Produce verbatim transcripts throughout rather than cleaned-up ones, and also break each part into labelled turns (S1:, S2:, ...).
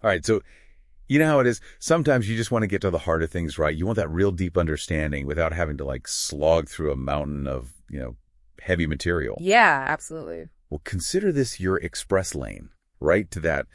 S1: All right, so you know how it is? Sometimes you just want to get to the heart of things, right? You want that real deep understanding without having to like slog through a mountain of, you know, heavy material.
S2: Yeah, absolutely.
S1: Well, consider this your express lane, right? To that,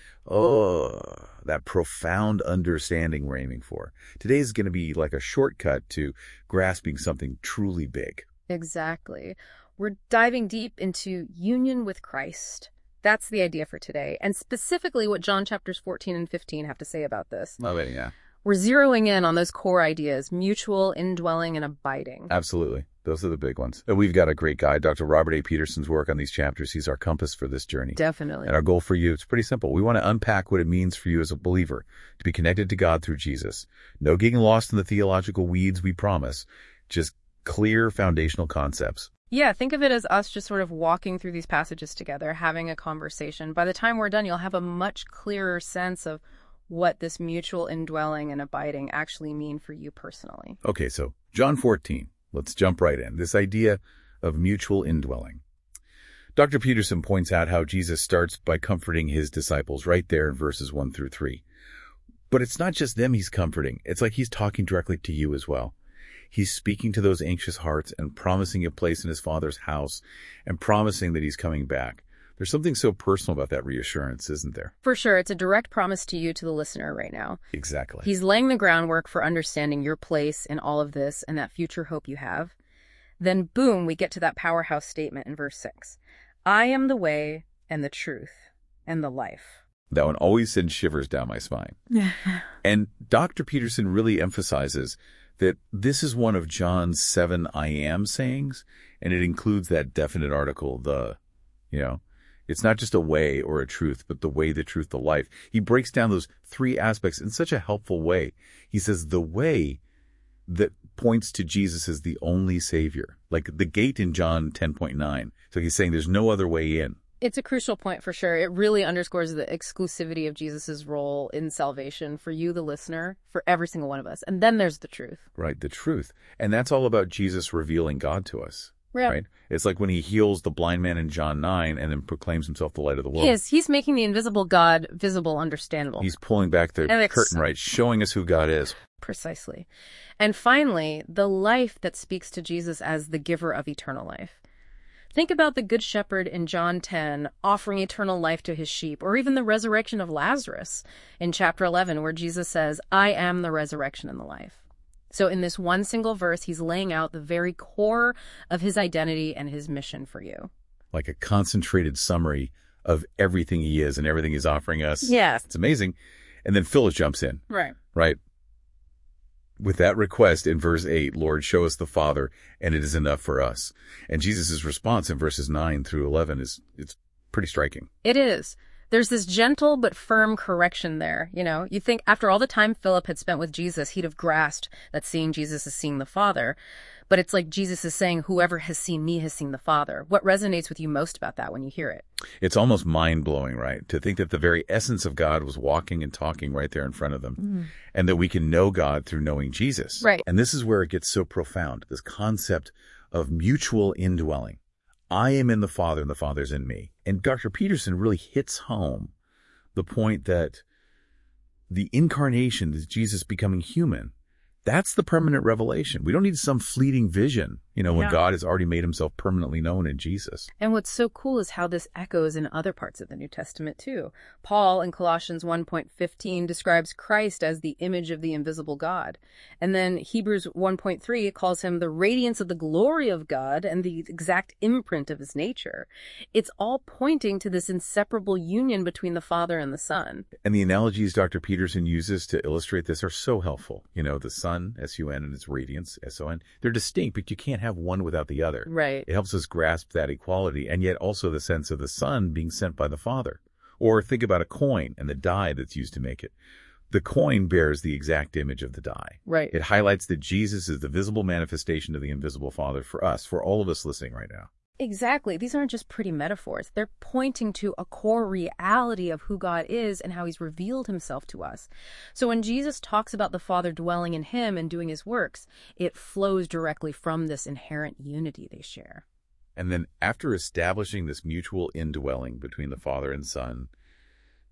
S1: oh, that profound understanding we're aiming for. Today is going to be like a shortcut to grasping something truly big.
S2: Exactly. We're diving deep into union with Christ. That's the idea for today, and specifically what John chapters fourteen and fifteen have to say about this.
S1: Love it, yeah.
S2: We're zeroing in on those core ideas, mutual, indwelling, and abiding.
S1: Absolutely. Those are the big ones. And we've got a great guide, Doctor Robert A. Peterson's work on these chapters. He's our compass for this journey.
S2: Definitely.
S1: And our goal for you, it's pretty simple. We want to unpack what it means for you as a believer to be connected to God through Jesus. No getting lost in the theological weeds, we promise. Just clear foundational concepts.
S2: Yeah, think of it as us just sort of walking through these passages together, having a conversation. By the time we're done, you'll have a much clearer sense of what this mutual indwelling and abiding actually mean for you personally.
S1: Okay, so John fourteen. Let's jump right in. This idea of mutual indwelling. Doctor Peterson points out how Jesus starts by comforting his disciples right there in verses one through three. But it's not just them he's comforting. It's like he's talking directly to you as well. He's speaking to those anxious hearts and promising a place in his Father's house and promising that he's coming back. There's something so personal about that reassurance, isn't there?
S2: For sure. It's a direct promise to you, to the listener right now.
S1: Exactly.
S2: He's laying the groundwork for understanding your place in all of this and that future hope you have. Then, boom, we get to that powerhouse statement in verse six. I am the way and the truth and the life.
S1: That one always sends shivers down my spine. And Doctor Peterson really emphasizes that this is one of John's seven I am sayings, and it includes that definite article, the, you know, it's not just a way or a truth, but the way, the truth, the life. He breaks down those three aspects in such a helpful way. He says the way that points to Jesus as the only Savior, like the gate in John ten point nine. So he's saying there's no other way in.
S2: It's a crucial point for sure. It really underscores the exclusivity of Jesus's role in salvation for you, the listener, for every single one of us. And then there's the truth.
S1: Right, the truth. And that's all about Jesus revealing God to us.
S2: Yeah.
S1: Right? It's like when he heals the blind man in John nine and then proclaims himself the light of the world.
S2: Yes, he's making the invisible God visible, understandable.
S1: He's pulling back the
S2: And it's-
S1: curtain, right? Showing us who God is.
S2: Precisely. And finally, the life that speaks to Jesus as the giver of eternal life. Think about the Good Shepherd in John ten offering eternal life to his sheep, or even the resurrection of Lazarus in chapter eleven, where Jesus says, I am the resurrection and the life. So in this one single verse, he's laying out the very core of his identity and his mission for you.
S1: Like a concentrated summary of everything he is and everything he's offering us.
S2: Yes.
S1: It's amazing. And then Phyllis jumps in.
S2: Right.
S1: Right? With that request in verse eight, Lord, show us the Father, and it is enough for us. And Jesus' response in verses nine through eleven is it's pretty striking.
S2: It is. There's this gentle but firm correction there. You know, you think after all the time Philip had spent with Jesus, he'd have grasped that seeing Jesus is seeing the Father. But it's like Jesus is saying, whoever has seen me has seen the Father. What resonates with you most about that when you hear it?
S1: It's almost mind-blowing, right? To think that the very essence of God was walking and talking right there in front of them. Mm. And that we can know God through knowing Jesus.
S2: Right.
S1: And this is where it gets so profound, this concept of mutual indwelling. I am in the Father and the Father's in me. And Doctor Peterson really hits home the point that the incarnation, that Jesus becoming human, that's the permanent revelation. We don't need some fleeting vision, you know, when
S2: Yeah.
S1: God has already made himself permanently known in Jesus.
S2: And what's so cool is how this echoes in other parts of the New Testament, too. Paul in Colossians one point fifteen describes Christ as the image of the invisible God. And then Hebrews one point three calls him the radiance of the glory of God and the exact imprint of his nature. It's all pointing to this inseparable union between the Father and the Son.
S1: And the analogies Doctor Peterson uses to illustrate this are so helpful. You know, the sun, S U N, and its radiance, S O N. They're distinct, but you can't have one without the other.
S2: Right.
S1: It helps us grasp that equality, and yet also the sense of the Son being sent by the Father. Or think about a coin and the die that's used to make it. The coin bears the exact image of the die.
S2: Right.
S1: It highlights that Jesus is the visible manifestation of the invisible Father for us, for all of us listening right now.
S2: Exactly. These aren't just pretty metaphors. They're pointing to a core reality of who God is and how he's revealed himself to us. So when Jesus talks about the Father dwelling in him and doing his works, it flows directly from this inherent unity they share.
S1: And then after establishing this mutual indwelling between the Father and Son,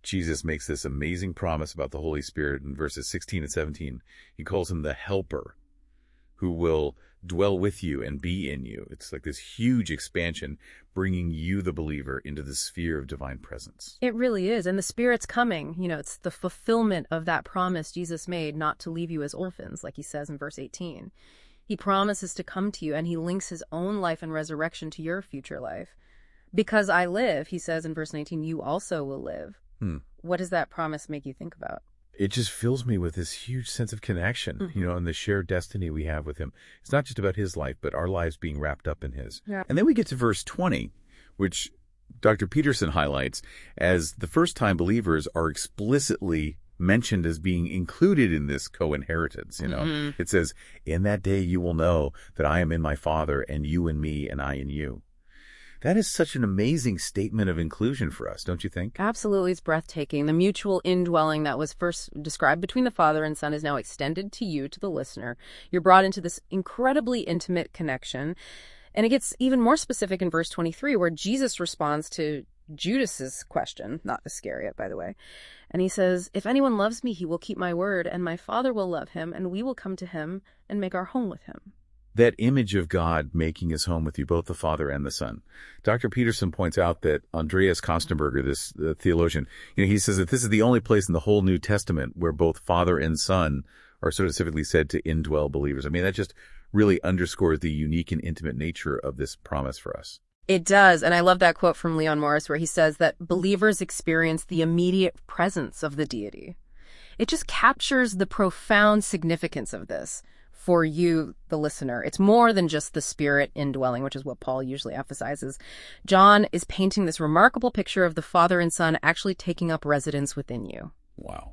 S1: Jesus makes this amazing promise about the Holy Spirit in verses sixteen and seventeen. He calls him the helper who will dwell with you and be in you. It's like this huge expansion, bringing you, the believer, into the sphere of divine presence.
S2: It really is. And the Spirit's coming. You know, it's the fulfillment of that promise Jesus made not to leave you as orphans, like he says in verse eighteen. He promises to come to you, and he links his own life and resurrection to your future life. Because I live, he says in verse nineteen, you also will live.
S1: Hmm.
S2: What does that promise make you think about?
S1: It just fills me with this huge sense of connection, mm-hmm. you know, and the shared destiny we have with him. It's not just about his life, but our lives being wrapped up in his.
S2: Yeah.
S1: And then we get to verse twenty, which Doctor Peterson highlights as the first-time believers are explicitly mentioned as being included in this co-inheritance, you know. Mm-hmm. It says, in that day you will know that I am in my Father, and you in me, and I in you. That is such an amazing statement of inclusion for us, don't you think?
S2: Absolutely. It's breathtaking. The mutual indwelling that was first described between the Father and Son is now extended to you, to the listener. You're brought into this incredibly intimate connection. And it gets even more specific in verse twenty-three, where Jesus responds to Judas's question, not Iscariot, by the way. And he says, if anyone loves me, he will keep my word, and my Father will love him, and we will come to him and make our home with him.
S1: That image of God making his home with you, both the Father and the Son. Doctor Peterson points out that Andreas Kostenberger, this uh, theologian, you know, he says that this is the only place in the whole New Testament where both Father and Son are sort of specifically said to indwell believers. I mean, that just really underscores the unique and intimate nature of this promise for us.
S2: It does. And I love that quote from Leon Morris where he says that believers experience the immediate presence of the deity. It just captures the profound significance of this for you, the listener. It's more than just the Spirit indwelling, which is what Paul usually emphasizes. John is painting this remarkable picture of the Father and Son actually taking up residence within you.
S1: Wow.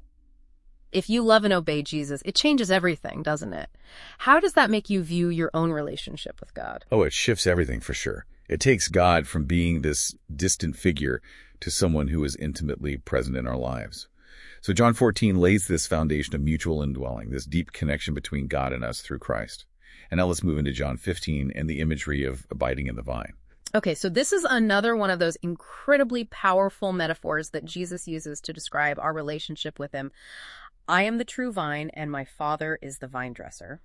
S2: If you love and obey Jesus, it changes everything, doesn't it? How does that make you view your own relationship with God?
S1: Oh, it shifts everything for sure. It takes God from being this distant figure to someone who is intimately present in our lives. So John fourteen lays this foundation of mutual indwelling, this deep connection between God and us through Christ. And now let's move into John fifteen and the imagery of abiding in the vine.
S2: Okay, so this is another one of those incredibly powerful metaphors that Jesus uses to describe our relationship with him. I am the true vine, and my Father is the vine dresser.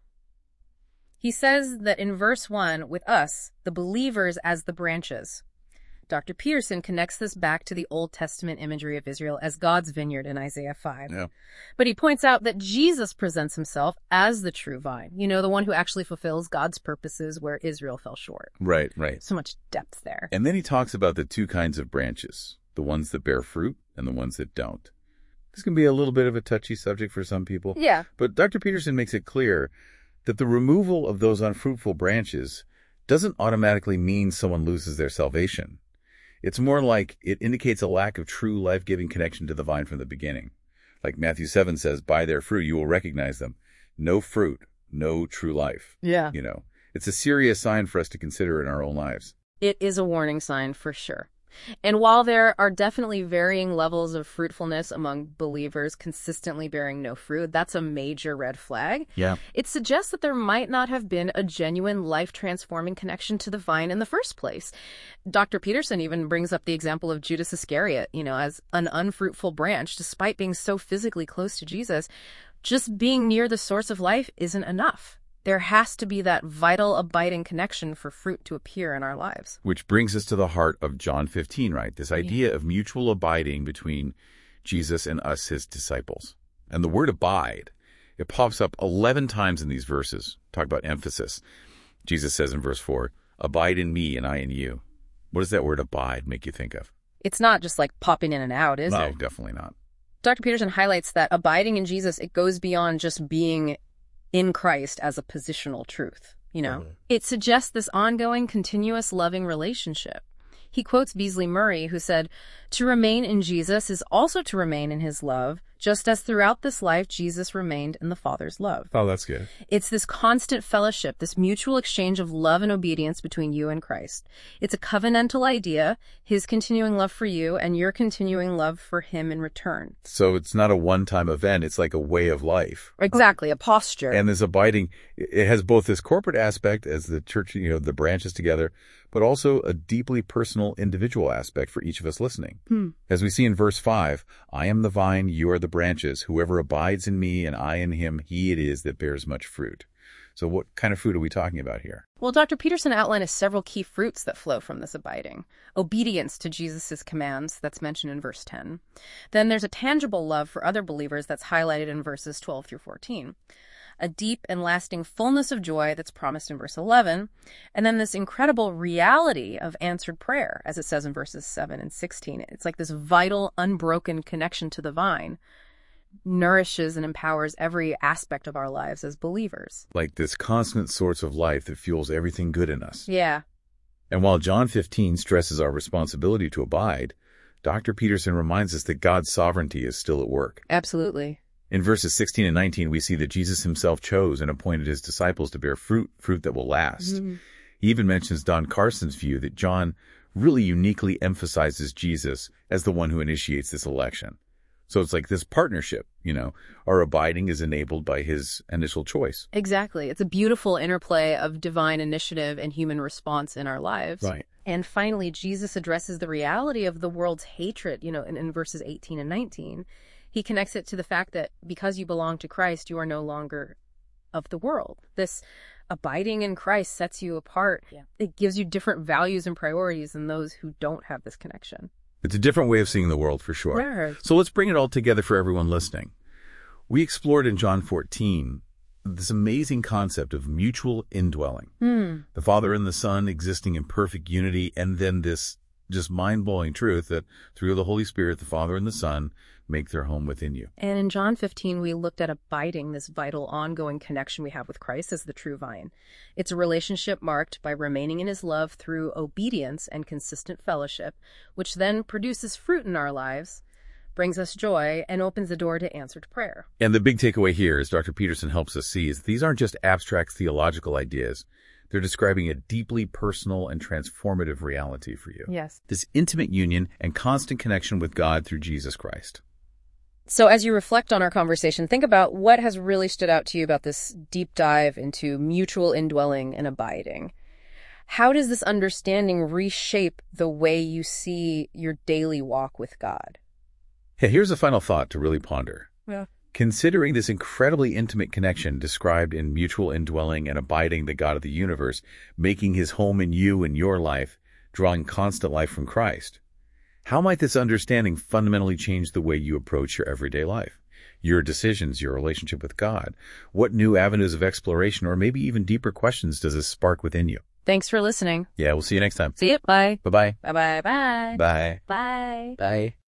S2: He says that in verse one, with us, the believers as the branches. Doctor Peterson connects this back to the Old Testament imagery of Israel as God's vineyard in Isaiah five.
S1: Yeah.
S2: But he points out that Jesus presents himself as the true vine, you know, the one who actually fulfills God's purposes where Israel fell short.
S1: Right, right.
S2: So much depth there.
S1: And then he talks about the two kinds of branches, the ones that bear fruit and the ones that don't. This can be a little bit of a touchy subject for some people.
S2: Yeah.
S1: But Doctor Peterson makes it clear that the removal of those unfruitful branches doesn't automatically mean someone loses their salvation. It's more like it indicates a lack of true life-giving connection to the vine from the beginning. Like Matthew seven says, by their fruit you will recognize them. No fruit, no true life.
S2: Yeah.
S1: You know, it's a serious sign for us to consider in our own lives.
S2: It is a warning sign for sure. And while there are definitely varying levels of fruitfulness among believers consistently bearing no fruit, that's a major red flag.
S1: Yeah.
S2: It suggests that there might not have been a genuine life-transforming connection to the vine in the first place. Doctor Peterson even brings up the example of Judas Iscariot, you know, as an unfruitful branch, despite being so physically close to Jesus. Just being near the source of life isn't enough. There has to be that vital, abiding connection for fruit to appear in our lives.
S1: Which brings us to the heart of John fifteen, right? This idea yeah. of mutual abiding between Jesus and us, his disciples. And the word abide, it pops up eleven times in these verses. Talk about emphasis. Jesus says in verse four, abide in me and I in you. What does that word abide make you think of?
S2: It's not just like popping in and out, is
S1: no,
S2: it?
S1: No, definitely not.
S2: Doctor Peterson highlights that abiding in Jesus, it goes beyond just being in Christ as a positional truth, you know. Mm-hmm. It suggests this ongoing, continuous, loving relationship. He quotes Beasley Murray, who said, to remain in Jesus is also to remain in his love, just as throughout this life Jesus remained in the Father's love.
S1: Oh, that's good.
S2: It's this constant fellowship, this mutual exchange of love and obedience between you and Christ. It's a covenantal idea, his continuing love for you and your continuing love for him in return.
S1: So it's not a one-time event, it's like a way of life.
S2: Exactly, a posture.
S1: And this abiding, it has both this corporate aspect as the church, you know, the branches together, but also a deeply personal individual aspect for each of us listening.
S2: Hmm.
S1: As we see in verse five, I am the vine, you are the branches. Whoever abides in me and I in him, he it is that bears much fruit. So what kind of fruit are we talking about here?
S2: Well, Doctor Peterson outlined several key fruits that flow from this abiding. Obedience to Jesus' commands, that's mentioned in verse ten. Then there's a tangible love for other believers that's highlighted in verses twelve through fourteen. A deep and lasting fullness of joy that's promised in verse eleven. And then this incredible reality of answered prayer, as it says in verses seven and sixteen. It's like this vital, unbroken connection to the vine nourishes and empowers every aspect of our lives as believers.
S1: Like this constant source of life that fuels everything good in us.
S2: Yeah.
S1: And while John fifteen stresses our responsibility to abide, Doctor Peterson reminds us that God's sovereignty is still at work.
S2: Absolutely.
S1: In verses sixteen and nineteen, we see that Jesus himself chose and appointed his disciples to bear fruit, fruit that will last.
S2: Mm-hmm.
S1: He even mentions Don Carson's view that John really uniquely emphasizes Jesus as the one who initiates this election. So it's like this partnership, you know, our abiding is enabled by his initial choice.
S2: Exactly. It's a beautiful interplay of divine initiative and human response in our lives.
S1: Right.
S2: And finally, Jesus addresses the reality of the world's hatred, you know, in, in verses eighteen and nineteen. He connects it to the fact that because you belong to Christ, you are no longer of the world. This abiding in Christ sets you apart. Yeah. It gives you different values and priorities than those who don't have this connection.
S1: It's a different way of seeing the world for sure.
S2: Right.
S1: So let's bring it all together for everyone listening. We explored in John fourteen this amazing concept of mutual indwelling.
S2: Mm.
S1: The Father and the Son existing in perfect unity, and then this just mind-blowing truth that through the Holy Spirit, the Father and the Son make their home within you.
S2: And in John fifteen, we looked at abiding, this vital ongoing connection we have with Christ as the true vine. It's a relationship marked by remaining in his love through obedience and consistent fellowship, which then produces fruit in our lives, brings us joy, and opens the door to answered prayer.
S1: And the big takeaway here, as Doctor Peterson helps us see, is that these aren't just abstract theological ideas. They're describing a deeply personal and transformative reality for you.
S2: Yes.
S1: This intimate union and constant connection with God through Jesus Christ.
S2: So as you reflect on our conversation, think about what has really stood out to you about this deep dive into mutual indwelling and abiding. How does this understanding reshape the way you see your daily walk with God?
S1: Hey, here's a final thought to really ponder.
S2: Yeah.
S1: Considering this incredibly intimate connection described in mutual indwelling and abiding the God of the universe, making his home in you and your life, drawing constant life from Christ, how might this understanding fundamentally change the way you approach your everyday life, your decisions, your relationship with God? What new avenues of exploration or maybe even deeper questions does this spark within you?
S2: Thanks for listening.
S1: Yeah, we'll see you next time.
S2: See you. Bye.
S1: Bye-bye.
S2: Bye-bye. Bye.
S1: Bye.
S2: Bye.
S1: Bye.